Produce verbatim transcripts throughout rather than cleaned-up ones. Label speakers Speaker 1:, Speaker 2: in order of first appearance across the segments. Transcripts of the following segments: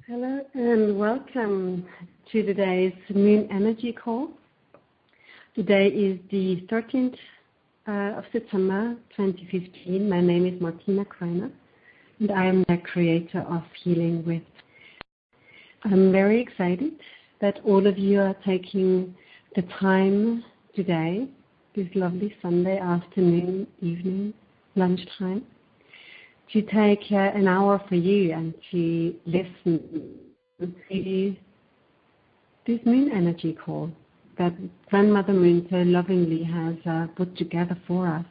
Speaker 1: Hello and welcome to today's Moon Energy Call. Today is the thirteenth uh, of September twenty fifteen. My name is Martina Kreiner and I am the creator of Healing With. I'm very excited that all of you are taking the time today, this lovely Sunday afternoon, evening, lunchtime, to take uh, an hour for you and to listen to this Moon Energy Call that Grandmother Moon so lovingly has uh, put together for us.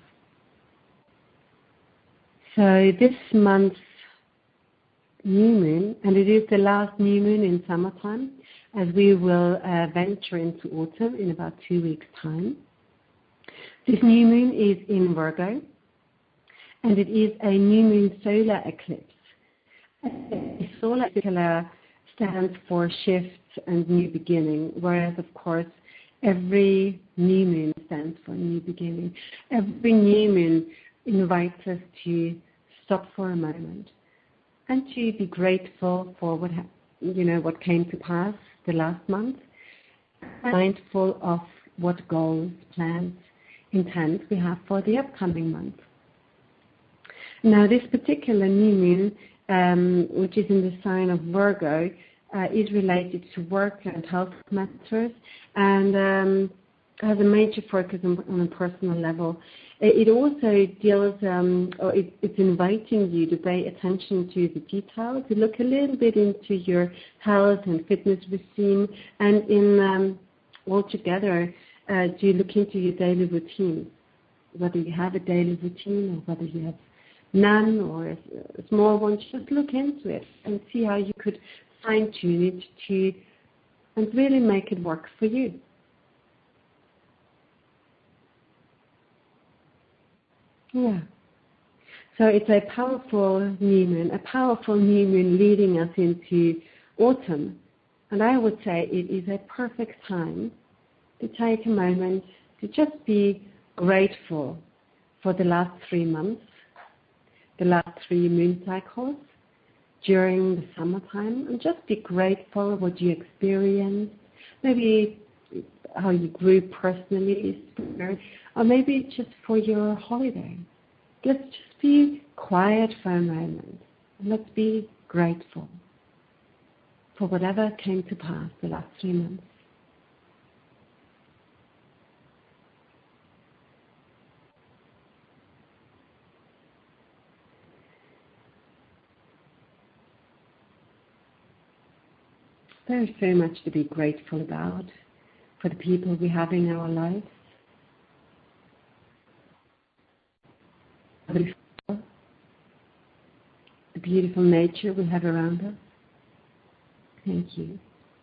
Speaker 1: So this month's new moon, and it is the last new moon in summertime, as we will uh, venture into autumn in about two weeks' time. This new moon is in Virgo, and it is a new moon solar eclipse. The solar eclipse stands for shifts and new beginning, whereas, of course, every new moon stands for new beginning. Every new moon invites us to stop for a moment and to be grateful for what ha- you know what came to pass the last month, mindful of what goals, plans, intents we have for the upcoming month. Now, this particular new moon, um, which is in the sign of Virgo, uh, is related to work and health matters, and um, has a major focus on, on a personal level. It, it also deals, um, or it, it's inviting you to pay attention to the details, to look a little bit into your health and fitness regime, and in um, altogether, uh, to look into your daily routine, whether you have a daily routine or whether you have none or a small one. Just look into it and see how you could fine-tune it to and really make it work for you. Yeah. So it's a powerful new moon, a powerful new moon leading us into autumn. And I would say it is a perfect time to take a moment to just be grateful for the last three months, the last three moon cycles during the summertime, and just be grateful what you experienced, maybe how you grew personally, or maybe just for your holiday. Let's just be quiet for a moment, and let's be grateful for whatever came to pass the last three months. There's so much to be grateful about for the people we have in our lives. The beautiful nature we have around us. Thank you.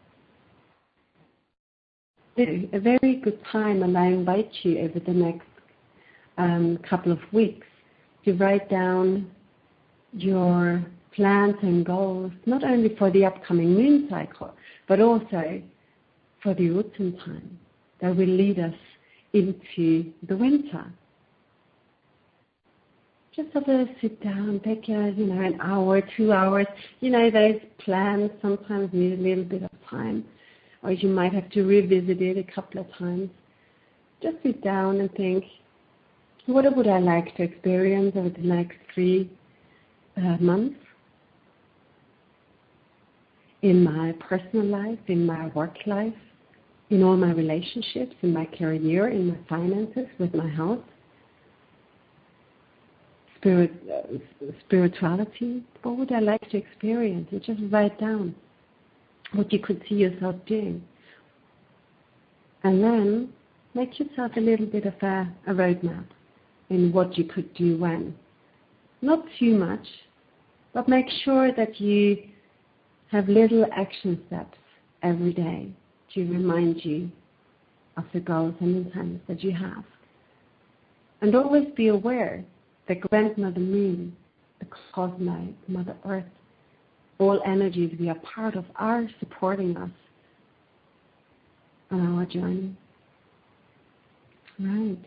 Speaker 1: A very good time, and I invite you over the next um, couple of weeks to write down your plans and goals, not only for the upcoming moon cycle, but also for the autumn time that will lead us into the winter. Just have a sit down, take a, you know, an hour, two hours. You know, those plans sometimes need a little bit of time, or you might have to revisit it a couple of times. Just sit down and think, what would I like to experience over the next three uh, months? In my personal life, in my work life, in all my relationships, in my career, in my finances, with my health, spirit, uh, spirituality. What would I like to experience? And just write down what you could see yourself doing. And then make yourself a little bit of a, a roadmap in what you could do when. Not too much, but make sure that you have little action steps every day to remind you of the goals and intents that you have. And always be aware that Grandmother Moon, the cosmos, Mother Earth, all energies we are part of are supporting us on our journey. Right.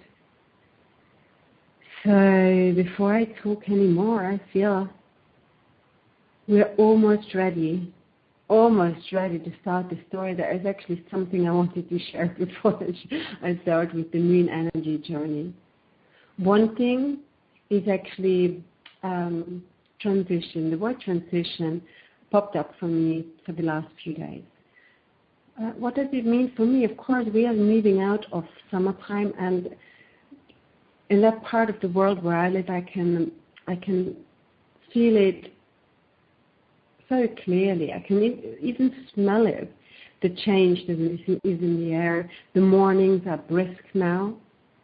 Speaker 1: So before I talk anymore, I feel we're almost ready almost ready to start the story. There is actually something I wanted to share before I start with the moon energy journey. One thing is actually um, transition. The word transition popped up for me for the last few days. Uh, what does it mean for me? Of course, we are moving out of summertime, and in that part of the world where I live, I can I can feel it so clearly. I can even smell it, the change that is in the air. The mornings are brisk now.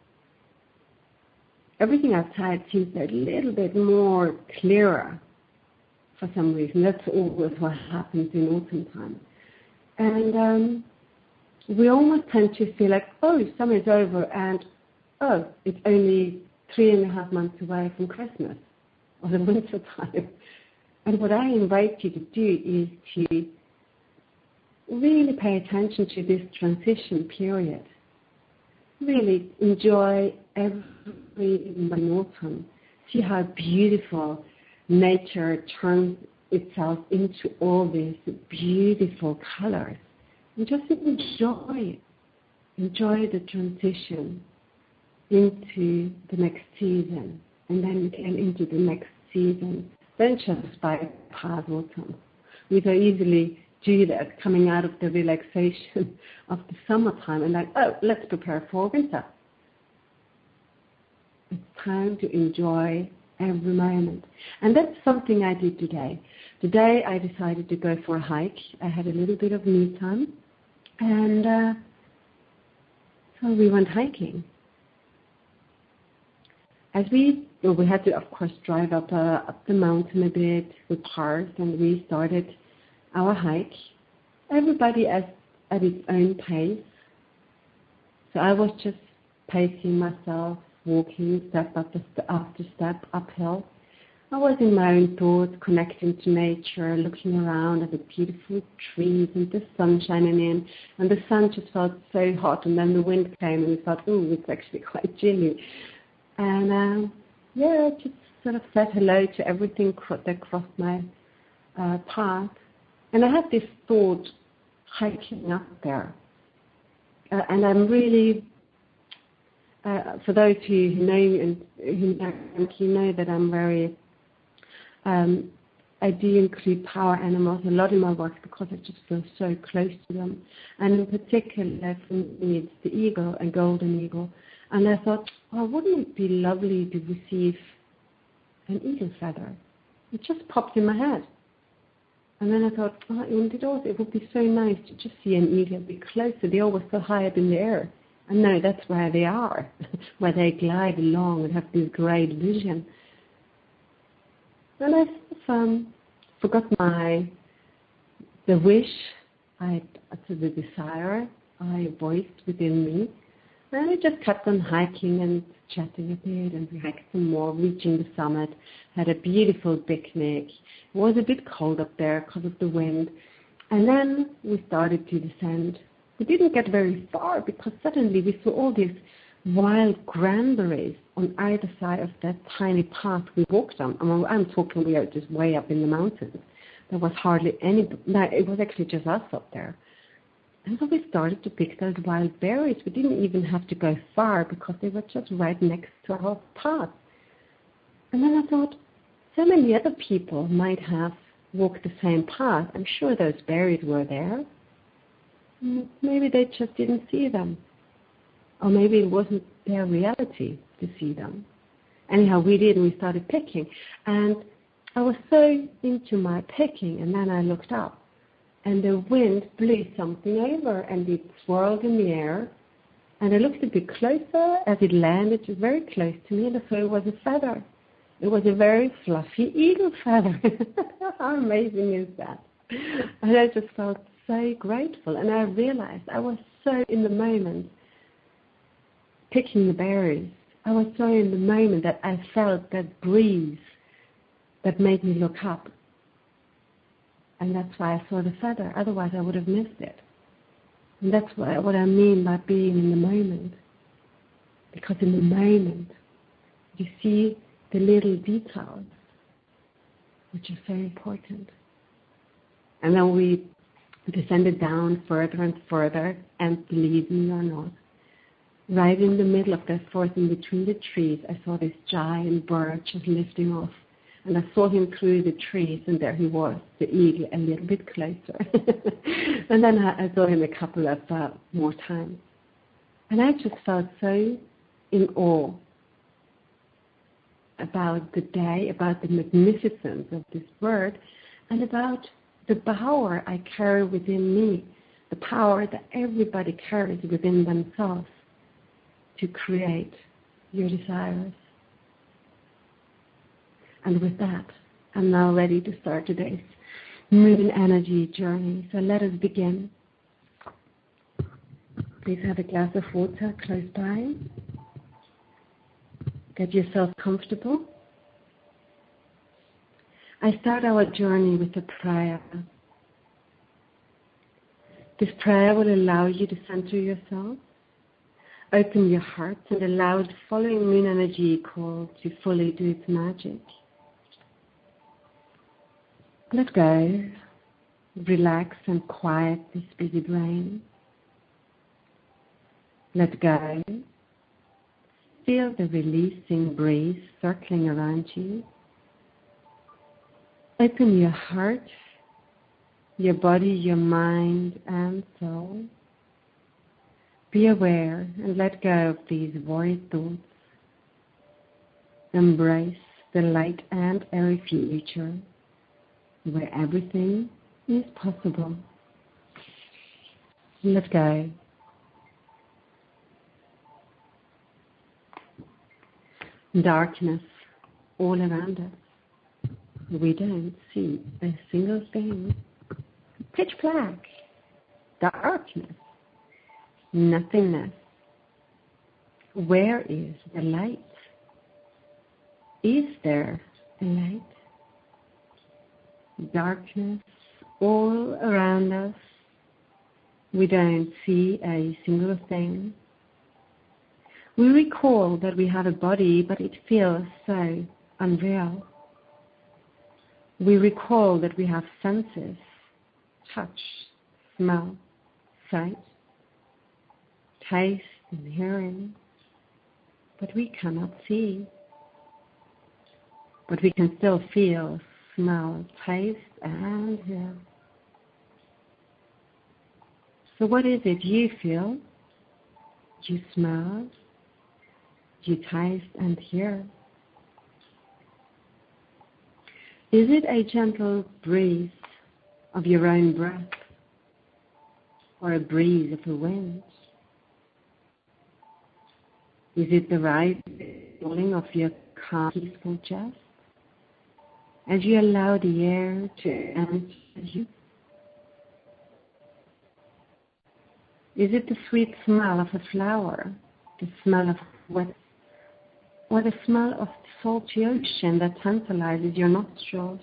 Speaker 1: Everything outside seems a little bit more clearer for some reason. That's always what happens in autumn time. And um, we almost tend to feel like, oh, summer's over, and oh, it's only three and a half months away from Christmas or the winter time. And what I invite you to do is to really pay attention to this transition period. Really enjoy every autumn. See how beautiful nature turns itself into all these beautiful colors. And just enjoy it. Enjoy the transition into the next season, and then again into the next season. Don't just bypass autumn. We so easily do that, coming out of the relaxation of the summertime and like, oh, let's prepare for winter. It's time to enjoy every moment. And that's something I did today. Today I decided to go for a hike. I had a little bit of me time, and uh, so we went hiking. As we, well, we had to, of course, drive up uh, up the mountain a bit. We parked and we started our hike. Everybody at, at its own pace. So I was just pacing myself, walking step after after step uphill. I was in my own thoughts, connecting to nature, looking around at the beautiful trees and the sun shining in. And the sun just felt so hot, and then the wind came and we thought, oh, it's actually quite chilly. And uh, yeah, just sort of said hello to everything that crossed my uh, path. And I had this thought hiking up there. Uh, and I'm really, uh, for those who know and who know, you know that I'm very, um, I do include power animals a lot in my work because I just feel so close to them. And in particular, for me, it's the eagle, a golden eagle. And I thought, oh, wouldn't it be lovely to receive an eagle feather? It just popped in my head. And then I thought, oh, wouldn't it also, it would be so nice to just see an eagle a bit closer. They're always so high up in the air. And no, that's where they are, where they glide along and have this great vision. And I um, forgot my, the wish, I, the desire I voiced within me. And I just kept on hiking and chatting a bit, and we hiked some more, reaching the summit, had a beautiful picnic. It was a bit cold up there because of the wind. And then we started to descend. We didn't get very far because suddenly we saw all these wild cranberries on either side of that tiny path we walked on. I mean, I'm talking, we are just way up in the mountains. There was hardly any, no, it was actually just us up there. And so we started to pick those wild berries. We didn't even have to go far because they were just right next to our path. And then I thought, so many other people might have walked the same path. I'm sure those berries were there. Maybe they just didn't see them. Or maybe it wasn't their reality to see them. Anyhow, we did, and we started picking. And I was so into my picking, and then I looked up. And the wind blew something over, and it swirled in the air. And I looked a bit closer as it landed, just very close to me, and I saw it was a feather. It was a very fluffy eagle feather. How amazing is that? And I just felt so grateful. And I realized I was so in the moment picking the berries. I was so in the moment that I felt that breeze that made me look up. And that's why I saw the feather. Otherwise, I would have missed it. And that's what I, what I mean by being in the moment. Because in the moment, you see the little details, which are so important. And then we descended down further and further, and believe me or not, right in the middle of that forest, in between the trees, I saw this giant bird just lifting off. And I saw him through the trees, and there he was, the eagle, a little bit closer. And then I, I saw him a couple of uh, more times. And I just felt so in awe about the day, about the magnificence of this bird, and about the power I carry within me, the power that everybody carries within themselves to create your desires. And with that, I'm now ready to start today's moon energy journey. So let us begin. Please have a glass of water close by. Get yourself comfortable. I start our journey with a prayer. This prayer will allow you to center yourself, open your heart, and allow the following moon energy call to fully do its magic. Let go, relax and quiet this busy brain. Let go, feel the releasing breeze circling around you. Open your heart, your body, your mind and soul. Be aware and let go of these worried thoughts. Embrace the light and airy future, where everything is possible. Let go. Darkness all around us. We don't see a single thing. Pitch black. Darkness. Nothingness. Where is the light? Is there a light? Darkness all around us. We don't see a single thing. We recall that we have a body, but it feels so unreal. We recall that we have senses, touch, smell, sight, taste and hearing, but we cannot see. But we can still feel, smell, taste, and hear. So what is it you feel, you smell, you taste and hear? Is it a gentle breeze of your own breath, or a breeze of the wind? Is it the rising of your calm, peaceful chest as you allow the air to enter you? Is it the sweet smell of a flower, the smell of wet, or the smell of the salty ocean that tantalizes your nostrils?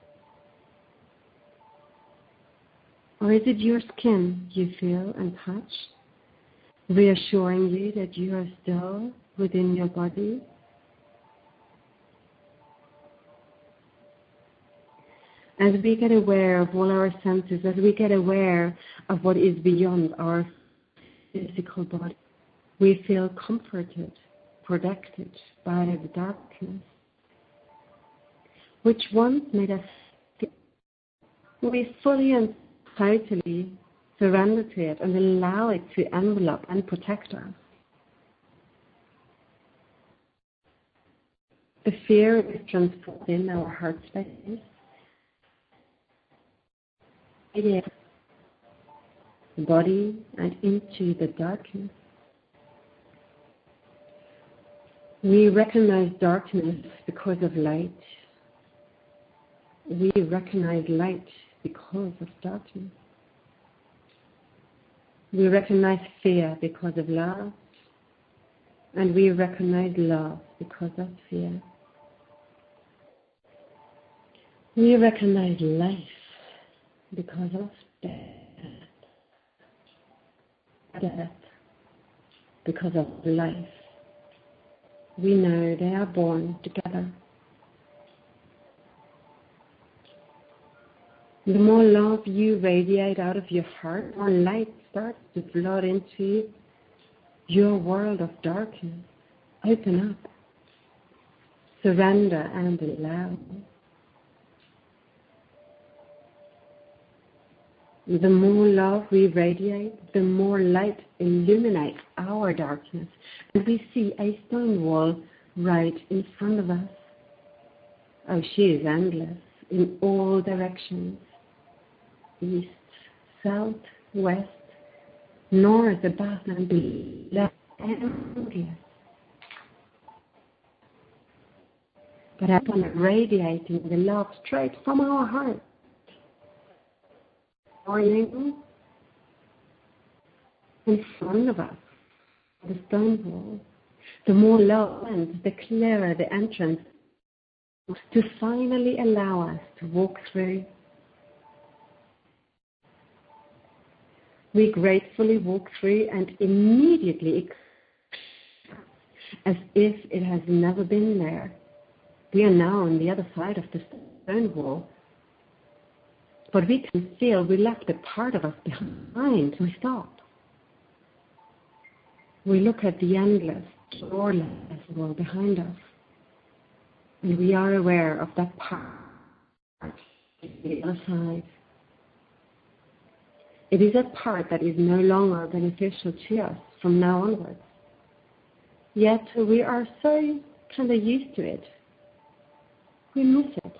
Speaker 1: Or is it your skin you feel and touch, reassuring you that you are still within your body? As we get aware of all our senses, as we get aware of what is beyond our physical body, we feel comforted, protected by the darkness, which once made us feel. We fully and totally surrender to it and allow it to envelop and protect us. The fear is transformed in our heart space. The body and into the darkness. We recognize darkness because of light. We recognize light because of darkness. We recognize fear because of love. And we recognize love because of fear. We recognize life because of death. Death because of life. We know they are born together. The more love you radiate out of your heart, more light starts to flood into your world of darkness. Open up. Surrender and allow. The more love we radiate, the more light illuminates our darkness. And we see a stone wall right in front of us. Oh, she is endless in all directions. East, south, west, north, above and below. Endless. But upon radiating the love straight from our heart, in front of us, the stone wall, the more love and the clearer the entrance to finally allow us to walk through. We gratefully walk through and immediately, as if it has never been there, we are now on the other side of the stone wall. But we can feel we left a part of us behind. We stop. We look at the endless, doorless world behind us. And we are aware of that part on the other side. It is a part that is no longer beneficial to us from now onwards. Yet we are so kind of used to it. We miss it.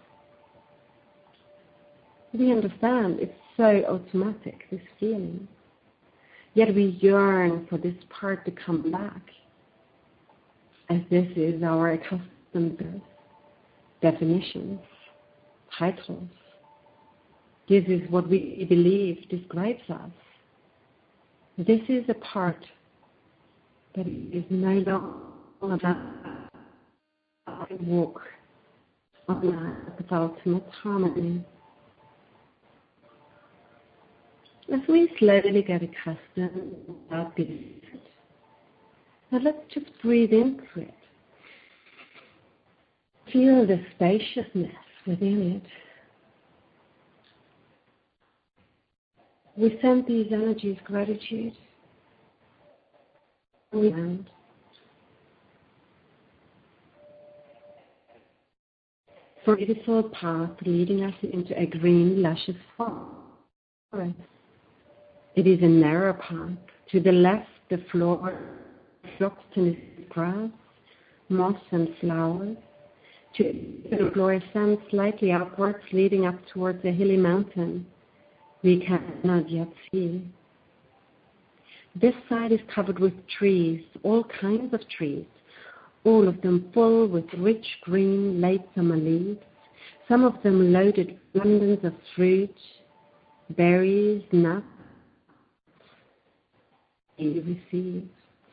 Speaker 1: We understand it's so automatic, this feeling. Yet we yearn for this part to come back, as this is our accustomed definitions, titles. This is what we believe describes us. This is a part that is no longer a walk on the ultimate harmony. As we slowly get accustomed without being it, now let's just breathe into it. Feel the spaciousness within it. We send these energies gratitude. And for a beautiful path leading us into a green, luscious forest. It is a narrow path. To the left, the floor slopes to grass, moss and flowers. To the floor ascends slightly upwards, leading up towards a hilly mountain we cannot yet see. This side is covered with trees, all kinds of trees, all of them full with rich green late summer leaves, some of them loaded with abundance of fruit, berries, nuts, we receive.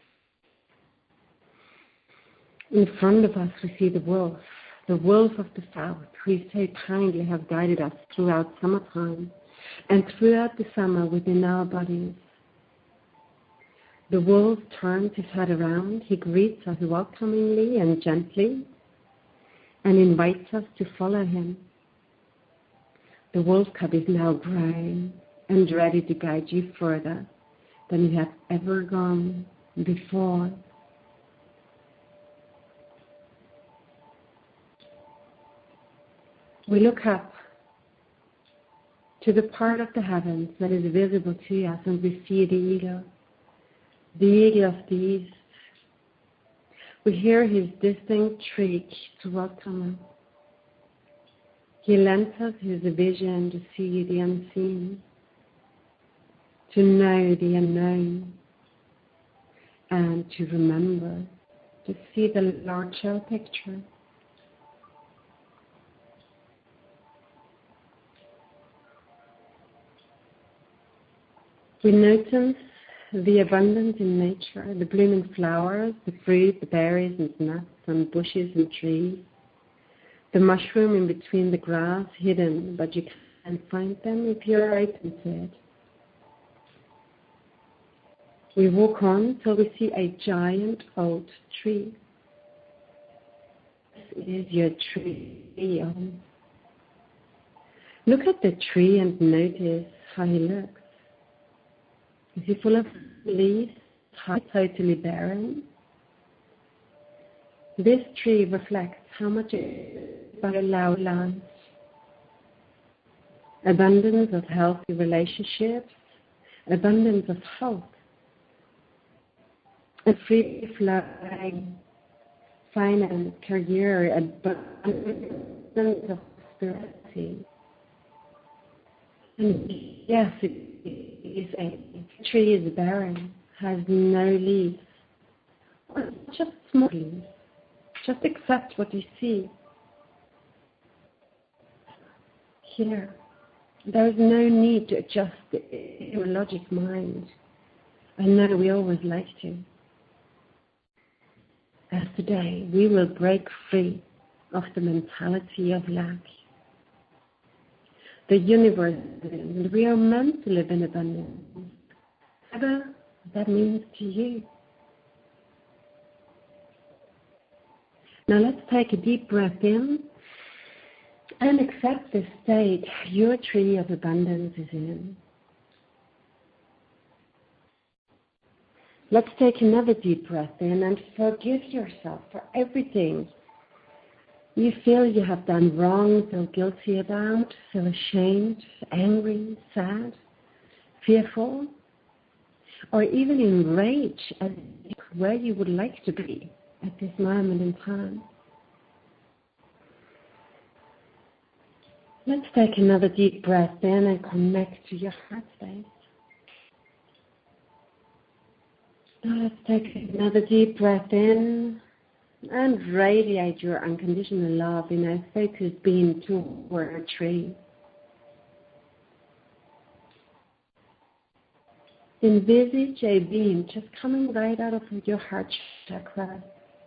Speaker 1: In front of us we see the wolf, the wolf of the south, who so kindly has guided us throughout summertime and throughout the summer within our bodies. The wolf turns his head around, he greets us welcomingly and gently and invites us to follow him. The wolf cub is now grown and ready to guide you further than you have ever gone before. We look up to the part of the heavens that is visible to us and we see the eagle, the eagle of the east. We hear his distinct shriek to welcome us. He lends us his vision to see the unseen, to know the unknown, and to remember, to see the larger picture. We notice the abundance in nature, the blooming flowers, the fruit, the berries and nuts and bushes and trees, the mushroom in between the grass, hidden, but you can find them if you're open to it. We walk on till we see a giant old tree. This is your tree. Look at the tree and notice how he looks. Is he full of leaves? How totally barren? This tree reflects how much it by allow life. Abundance of healthy relationships, abundance of health, a free flowing finance, career, abundance of prosperity. And yes, it is a the tree is barren, has no leaves, or just small leaves. Just accept what you see. Here, there is no need to adjust the logic mind. I know we always like to. As today, we will break free of the mentality of lack. The universe is, and we are meant to live in abundance. Whatever that means to you. Now let's take a deep breath in and accept the state your tree of abundance is in. Let's take another deep breath in and forgive yourself for everything you feel you have done wrong, feel guilty about, feel ashamed, angry, sad, fearful, or even enraged at where you would like to be at this moment in time. Let's take another deep breath in and connect to your heart space. Now let's take another deep breath in and radiate your unconditional love in a focused beam toward a tree. Envisage a beam just coming right out of your heart chakra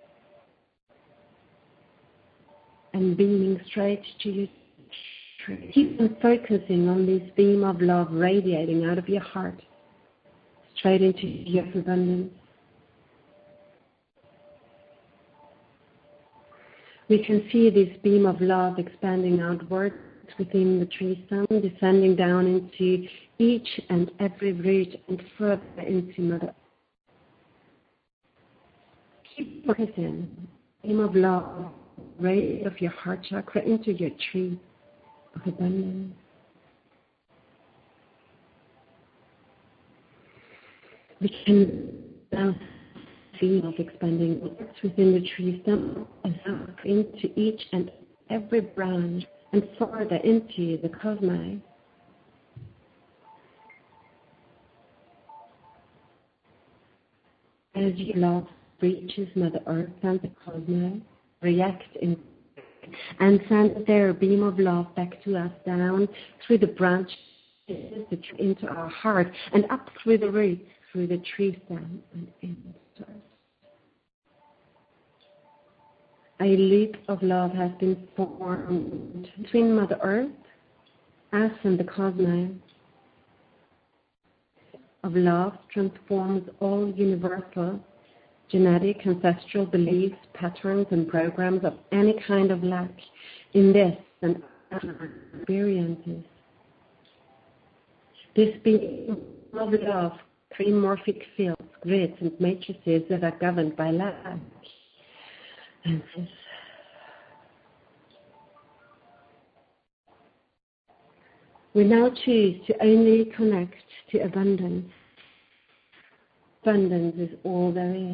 Speaker 1: and beaming straight to your tree. Keep on focusing on this beam of love radiating out of your heart straight into your abundance. We can see this beam of love expanding outwards within the tree stem, descending down into each and every root and further into Mother. Keep focusing, beam of love, right of your heart chakra into your tree of abundance. We can now see of expanding within the tree stem and out into each and every branch and further into the cosmos. As your love reaches Mother Earth and the cosmos, react in and send their beam of love back to us down through the branches into our heart and up through the roots, through the tree stem and into us. A loop of love has been formed between Mother Earth, us and the cosmos. Of love transforms all universal, genetic, ancestral beliefs, patterns, and programs of any kind of lack in this and other experiences. This being of love, three morphic fields, grids, and matrices that are governed by lack. And this. We now choose to only connect to abundance. Abundance is all there is.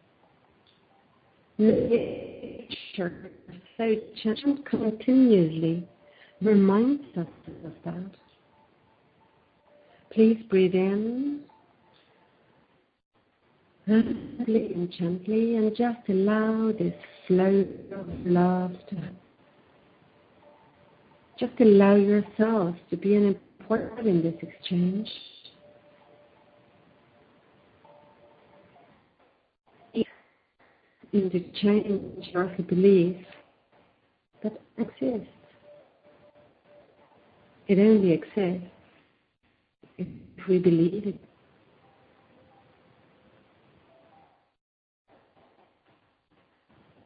Speaker 1: Nature so gentle continuously reminds us of that. Please breathe in rapidly and gently and just allow this flow of love to happen. Just allow yourself to be an important in this exchange. In the change of the belief that exists. It only exists if we believe it.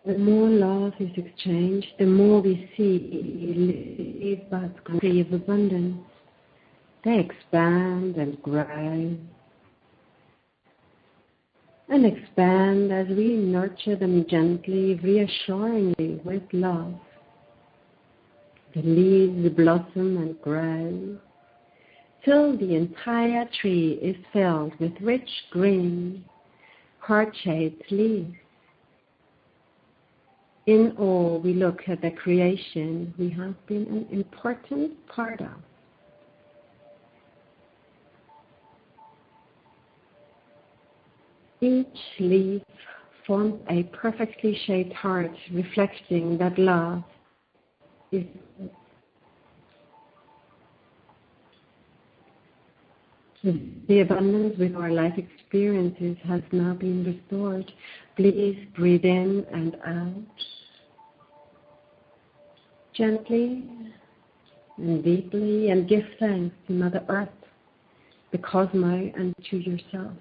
Speaker 1: The more love is exchanged, the more we see live God's country of abundance. They expand and grow and expand as we nurture them gently, reassuringly with love. The leaves blossom and grow till the entire tree is filled with rich green, heart-shaped leaves. In all, we look at the creation we have been an important part of. Each leaf forms a perfectly shaped heart, reflecting that love is the abundance with our life experiences has now been restored. Please breathe in and out, gently and deeply, and give thanks to Mother Earth, the cosmos, and to yourself.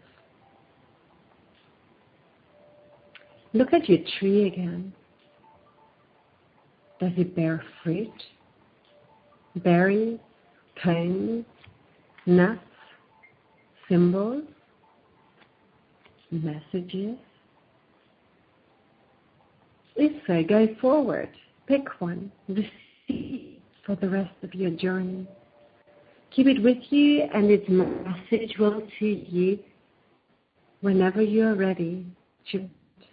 Speaker 1: Look at your tree again. Does it bear fruit, berries, cones, nuts, symbols, messages? If so, go forward. Pick one. Receive for the rest of your journey. Keep it with you, and its message will to you whenever you are ready to.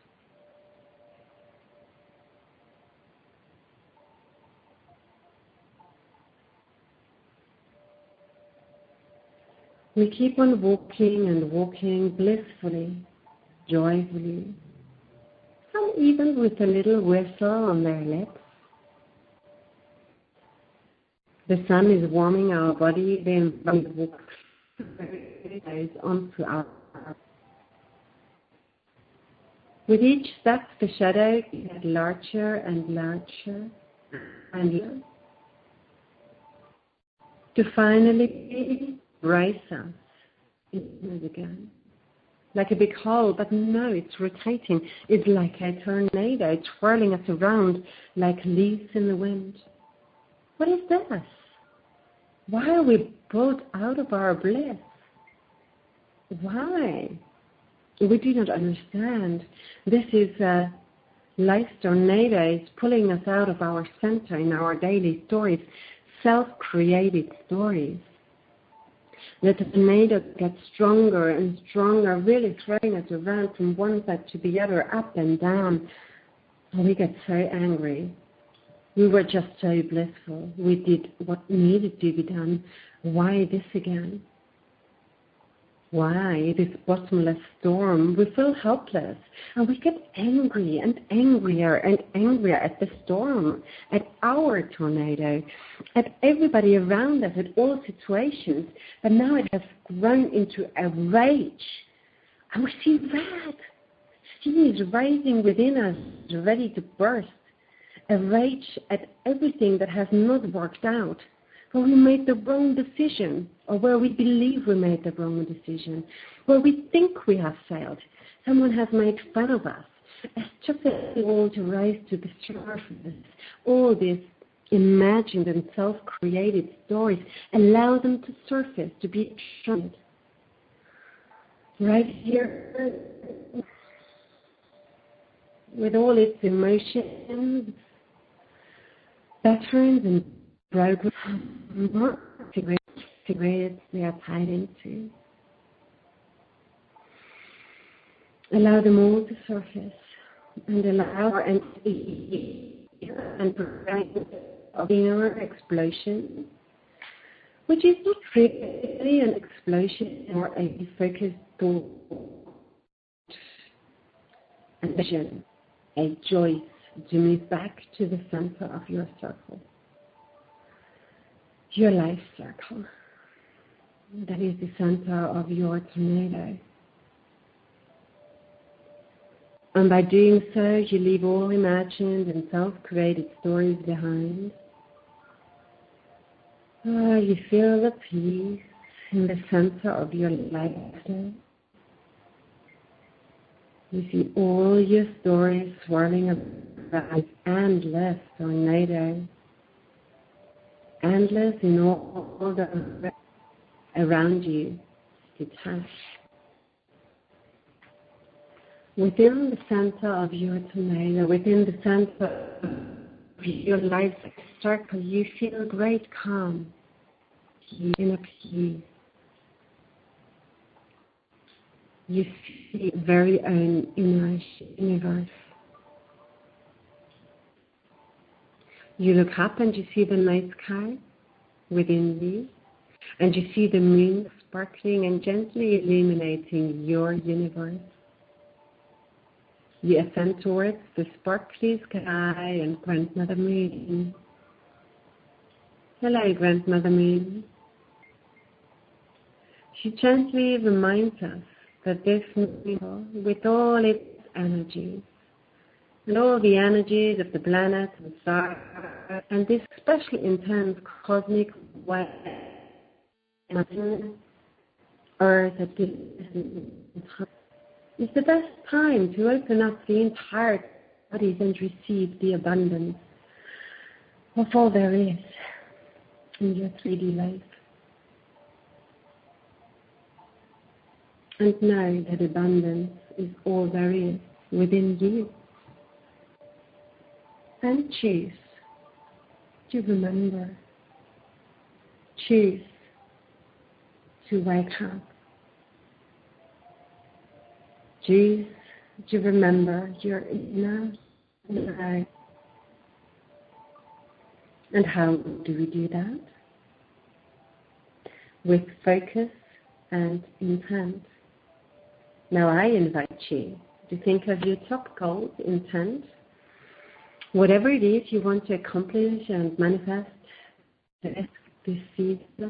Speaker 1: We keep on walking and walking blissfully, joyfully, some even with a little whistle on their lips. The sun is warming our body, the environment walks onto our. With each step, the shadow gets larger and larger and larger, to finally brace us in again. Like a big hole, but no, it's rotating. It's like a tornado twirling us around like leaves in the wind. What is this? Why are we pulled out of our bliss? Why? We do not understand. This is a life tornado is pulling us out of our center in our daily stories, self-created stories. The tornado gets stronger and stronger, really throwing us around from one side to the other, up and down. And we get so angry. We were just so blissful. We did what needed to be done. Why this again? Why this bottomless storm? We feel helpless, and we get angry and angrier and angrier at the storm, at our tornado, at everybody around us, at all situations. But now it has grown into a rage, and we see red. Steam is rising within us, ready to burst. A rage at everything that has not worked out. Where we made the wrong decision, or where we believe we made the wrong decision, where we think we have failed. Someone has made fun of us. As just as all to rise to the surface, all these imagined and self-created stories, allow them to surface, to be shown. Right here, with all its emotions, patterns and programs, cigarettes we are tied into. Allow them all to surface and allow our entity and prevent of inner explosion, which is not really an explosion or a focused thought, a vision, a choice to move back to the center of your circle. Your life circle. That is the center of your tornado. And by doing so, you leave all imagined and self-created stories behind. Oh, you feel the peace in the center of your life. You see all your stories swirling around, endless tornado, endless in all, all the around you, detached. Within the center of your tornado, within the center of your life circle, you feel great calm, inner peace. You see very own inner universe. You look up and you see the night sky within you, and you see the moon sparkling and gently illuminating your universe. You ascend towards the sparkly sky and Grandmother Moon. Hello, Grandmother Moon. She gently reminds us that this moon, with all its energies, and all the energies of the planets and stars, and this especially intense cosmic wave, Earth at this time, is the best time to open up the entire bodies and receive the abundance of all there is in your three D life. And know that abundance is all there is within you. And choose to remember. Choose to wake up. Choose to remember your inner life. And how do we do that? With focus and intent. Now I invite you to think of your top goals, intent, whatever it is you want to accomplish and manifest this season.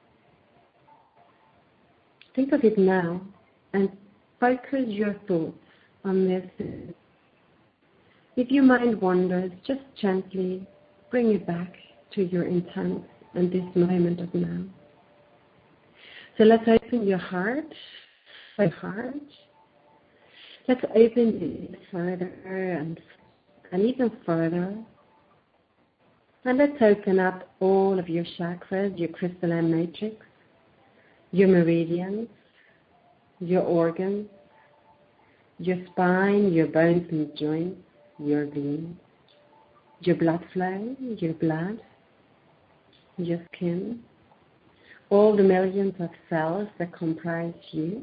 Speaker 1: Think of it now and focus your thoughts on this. If your mind wanders, just gently bring it back to your intent and this moment of now. So let's open your heart. Heart. Let's open it further and, and even further. And let's open up all of your chakras, your crystalline matrix, your meridians, your organs, your spine, your bones and joints, your veins, your blood flow, your blood, your skin, all the millions of cells that comprise you.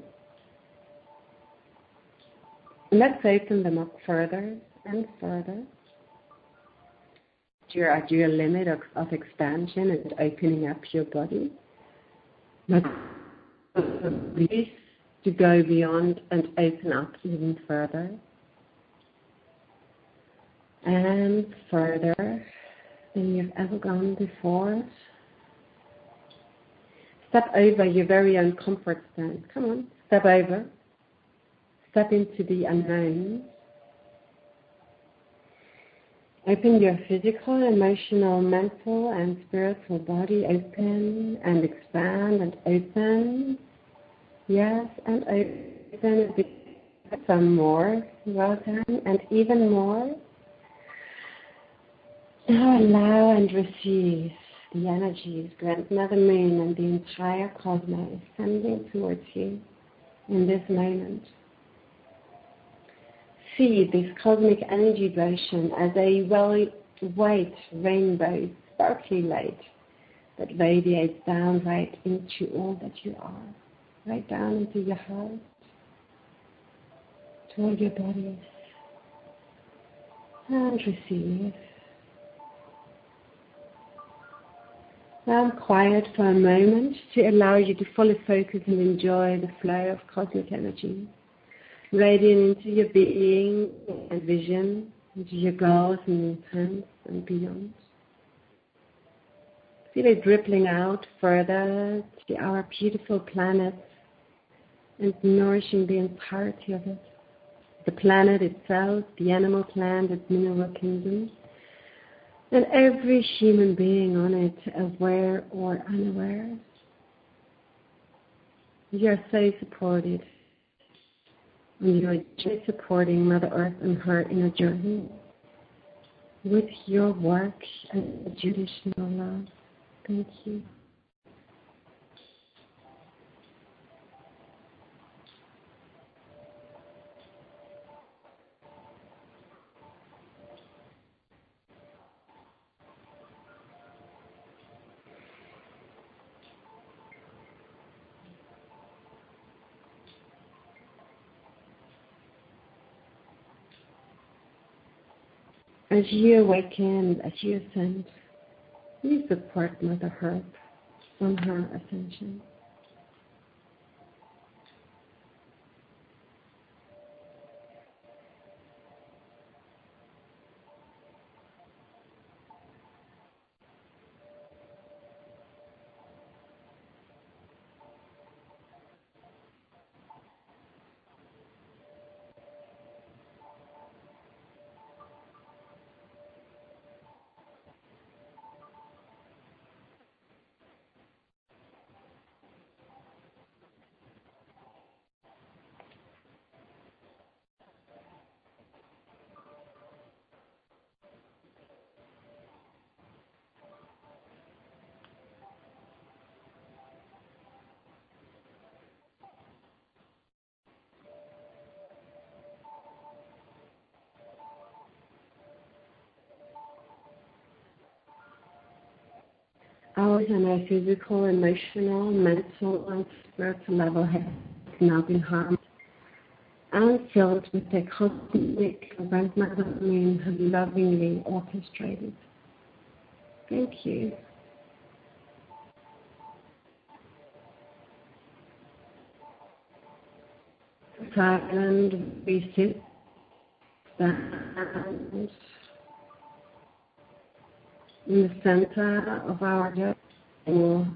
Speaker 1: Let's open them up further and further. You're at your limit of, of expansion and opening up your body. Let's to go beyond and open up even further. And further than you've ever gone before. Step over your very own comfort zone. Come on, step over. Step into the unknown. Open your physical, emotional, mental, and spiritual body. Open and expand and open. Yes, and open. Some more. Well done. And even more. Now allow and receive the energies, Grandmother Moon and the entire cosmos sending towards you in this moment. See this cosmic energy ocean as a white rainbow, sparkly light that radiates down right into all that you are, right down into your heart, to all your bodies, and receive. Now I'm quiet for a moment to allow you to fully focus and enjoy the flow of cosmic energy. Radiant into your being and vision, into your goals and intents and beyond. Feel it rippling out further to our beautiful planet and nourishing the entirety of it. The planet itself, the animal planet, mineral kingdom, and every human being on it, aware or unaware. You are so supported. And you are just supporting Mother Earth and her inner journey with your work and additional love. Thank you. As you awaken, as you ascend, you support Mother Earth on her ascension. Ours on our physical, emotional, mental, and spiritual level has now been harmed and filled with the cosmic grandmother moon has lovingly orchestrated. Thank you. Silent, we sit, stand in the center of our depth, or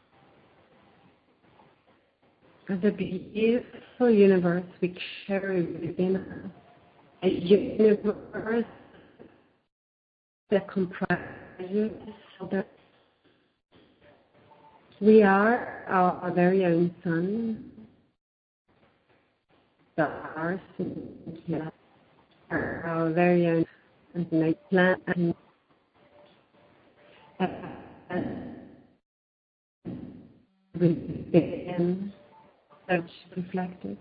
Speaker 1: of the beautiful universe we carry within us. A universe that comprises of the we are our very own sun, stars, and our very own planet, and within such reflected.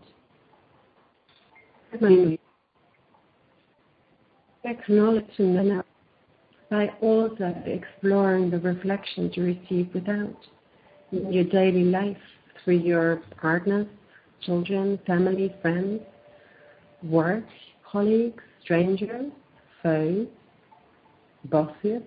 Speaker 1: Acknowledging them by also exploring the reflections you receive without in your daily life through your partners, children, family, friends, work, colleagues, strangers, foes, bosses.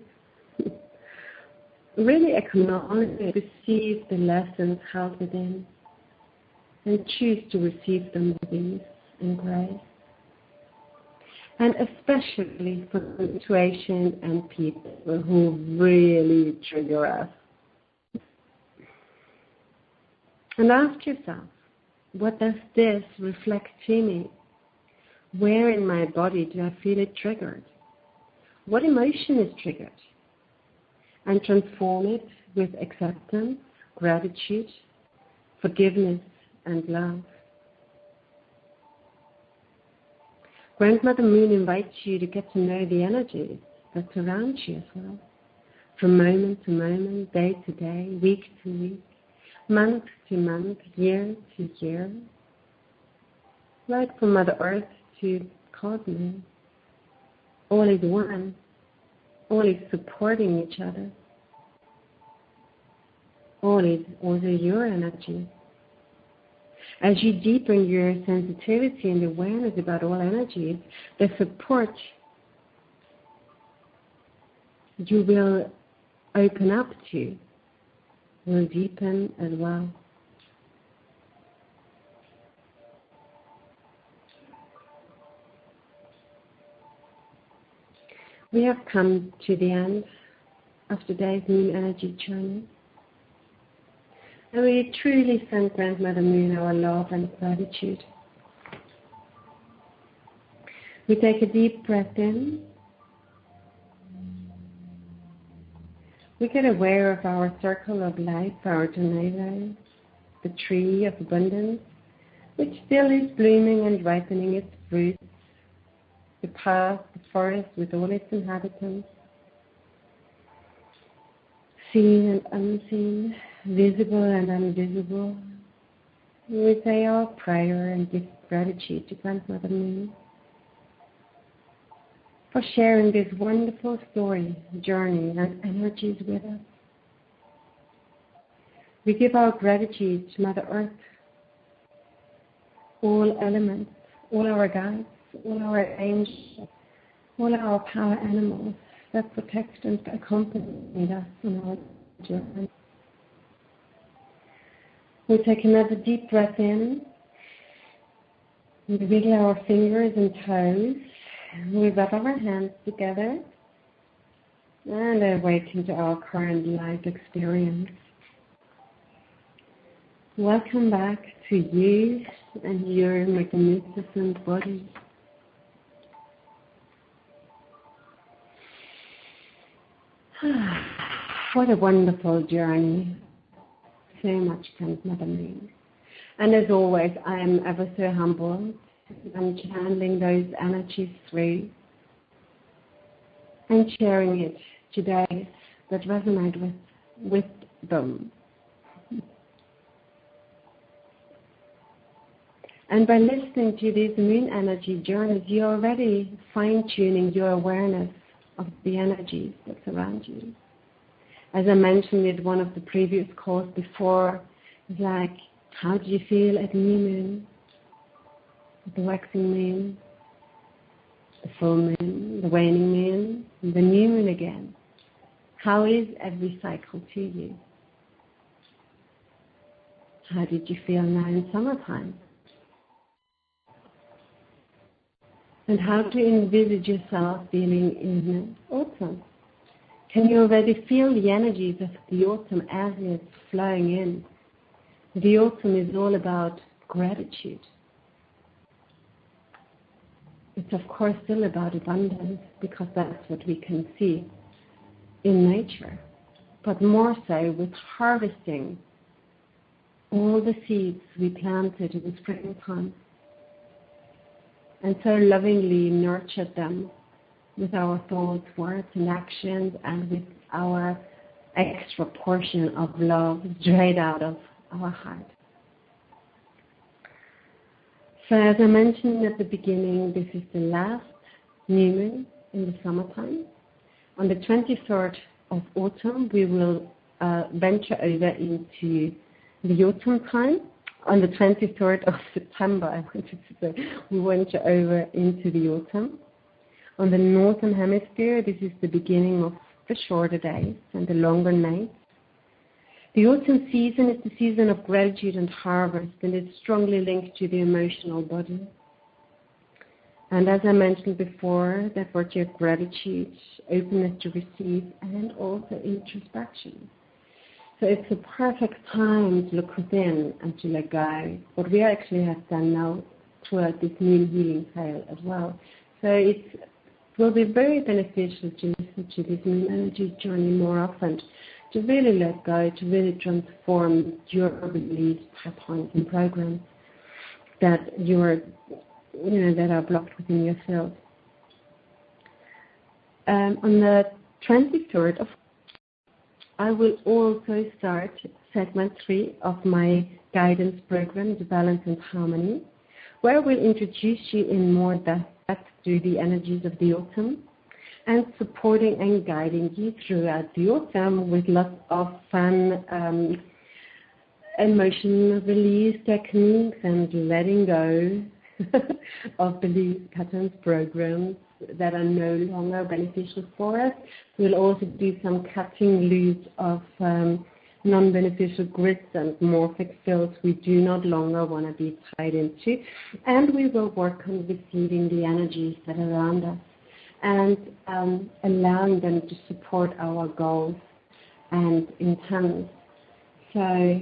Speaker 1: Really acknowledge, receive the lessons held within, and choose to receive them with ease and grace. And especially for the situation and people who really trigger us. And ask yourself, what does this reflect to me? Where in my body do I feel it triggered? What emotion is triggered? And transform it with acceptance, gratitude, forgiveness, and love. Grandmother Moon invites you to get to know the energies that surround you as well, from moment to moment, day to day, week to week, month to month, year to year, right from Mother Earth to Cosmos. All is one. All is supporting each other. All is also your energy. As you deepen your sensitivity and awareness about all energies, the support you will open up to will deepen as well. We have come to the end of today's Moon Energy journey. And we truly send Grandmother Moon our love and gratitude. We take a deep breath in. We get aware of our circle of life, our tornado, the tree of abundance, which still is blooming and ripening its fruits, the path, the forest with all its inhabitants, seen and unseen, visible and invisible. We say our prayer and give gratitude to Grandmother Moon for sharing this wonderful story, journey, and energies with us. We give our gratitude to Mother Earth, all elements, all our guides, all our angels, all our power animals that protect and accompany us on our journey. We take another deep breath in. We wiggle our fingers and toes. We rub our hands together and awaken to our current life experience. Welcome back to you and your magnificent body. What a wonderful journey. So much, Grandmother Moon. And as always, I am ever so humbled. I'm channeling those energies through and sharing it today that resonate with, with them. And by listening to these moon energy journeys, you're already fine-tuning your awareness of the energies that surround you. As I mentioned in one of the previous calls before, it's like, how do you feel at new moon, at the waxing moon, the full moon, the waning moon, and the new moon again? How is every cycle to you? How did you feel now in summertime? And how do you envisage yourself feeling in autumn? Can you already feel the energies of the autumn as it's flowing in? The autumn is all about gratitude. It's of course still about abundance because that's what we can see in nature, but more so with harvesting all the seeds we planted in springtime and so lovingly nurtured them with our thoughts, words, and actions, and with our extra portion of love straight out of our heart. So as I mentioned at the beginning, this is the last new moon in the summertime. On the twenty-third of autumn, we will uh, venture over into the autumn time. On the twenty-third of September, I wanted to say, we venture over into the autumn. On the northern hemisphere, this is the beginning of the shorter days and the longer nights. The autumn season is the season of gratitude and harvest, and it's strongly linked to the emotional body. And as I mentioned before, that virtue of gratitude, openness to receive, and also introspection. So it's a perfect time to look within and to let go. What we actually have done now throughout this moon healing trail as well. So it's It will be very beneficial to listen to this moon energy journey more often, to really let go, to really transform your beliefs, patterns, and programs that you are, you know, that are blocked within yourself. Um, on the twenty-third of, I will also start segment three of my guidance program, The Balance and Harmony, where I will introduce you in more depth through the energies of the autumn and supporting and guiding you throughout the autumn with lots of fun um, emotional release techniques and letting go of belief patterns, programs that are no longer beneficial for us. We'll also do some cutting loose of um, non-beneficial grids and morphic fields we do not longer want to be tied into. And we will work on receiving the energies that are around us and um, allowing them to support our goals and intents. So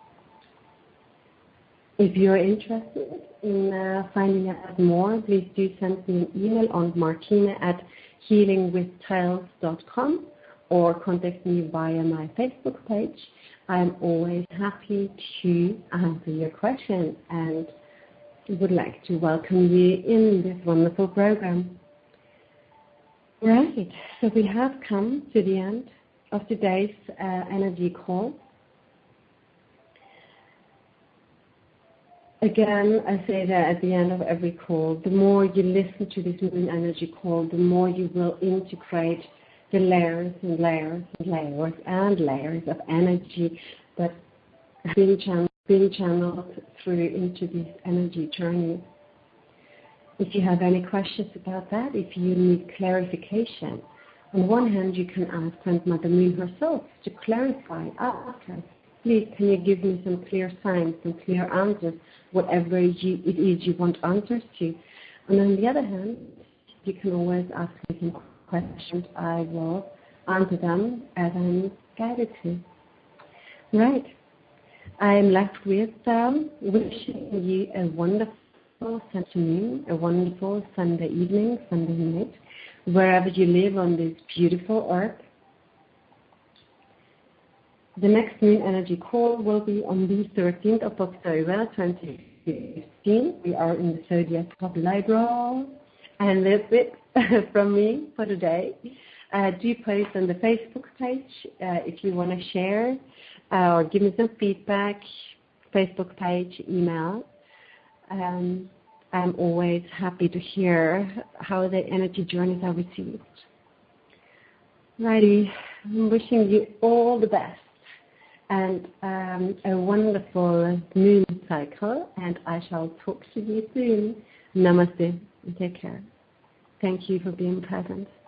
Speaker 1: if you're interested in uh, finding out more, please do send me an email on martina at healing with tiles dot com or contact me via my Facebook page. I'm always happy to answer your questions and would like to welcome you in this wonderful program. Right, so we have come to the end of today's uh, energy call. Again, I say that at the end of every call, the more you listen to this moon energy call, the more you will integrate the layers and layers and layers and layers of energy that are being channeled, being channeled through into this energy journey. If you have any questions about that, if you need clarification, on one hand you can ask Grandmother Moon herself to clarify, ask her, please can you give me some clear signs, some clear answers, whatever you, it is you want answers to. And on the other hand, you can always ask me some questions. I will answer them as I'm guided to. Right. I am left with um, wishing you a wonderful afternoon, a wonderful Sunday evening, Sunday night, wherever you live on this beautiful earth. The next moon energy call will be on the thirteenth of October twenty fifteen. We are in the zodiac of Libra. And that's it from me for today. Uh, do post on the Facebook page uh, if you want to share uh, or give me some feedback. Facebook page, email. Um, I'm always happy to hear how the energy journeys are received. Righty, I'm wishing you all the best and um, a wonderful moon cycle, and I shall talk to you soon. Namaste and take care. Thank you for being present.